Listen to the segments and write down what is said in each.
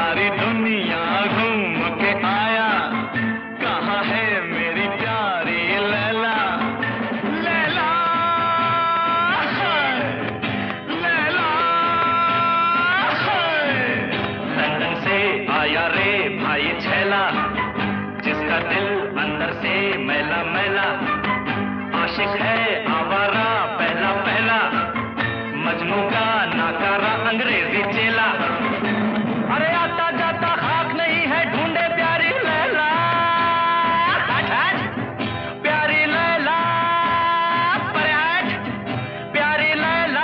सारी दुनिया घूम के आया, कहाँ है मेरी प्यारी लैला। लैला लैला लंदन से आया रे भाई छैला, जिसका दिल अंदर से मैला मैला, आशिक है आवारा पहला पहला, मजनू का नाकारा अंग्रेजी चेला। अरे आता जाता खाक नहीं है, ढूंढे प्यारी लैला, प्यारी लैला, प्यारी लैला।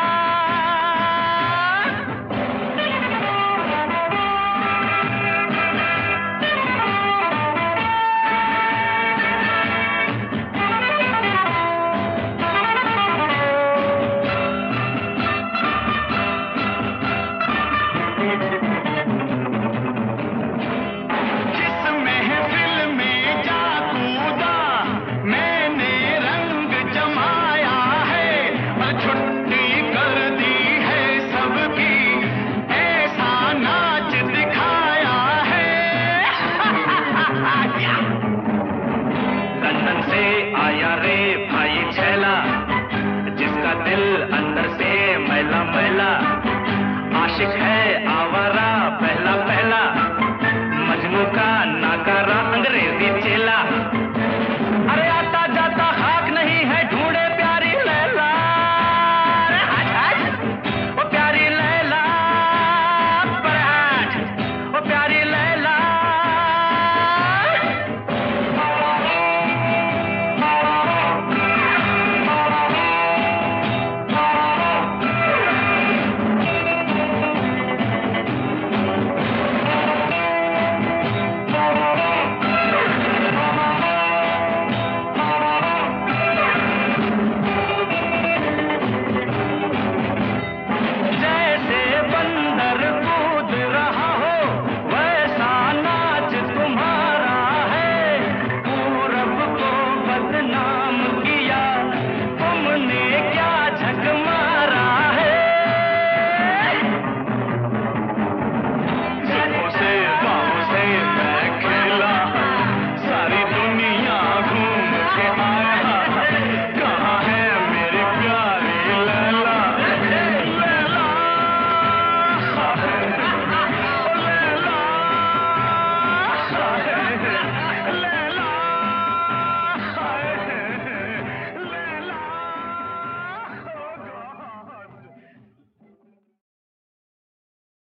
लंदन से आया रे भाई छैला, जिसका दिल अंदर से मैला मैला, आशिक है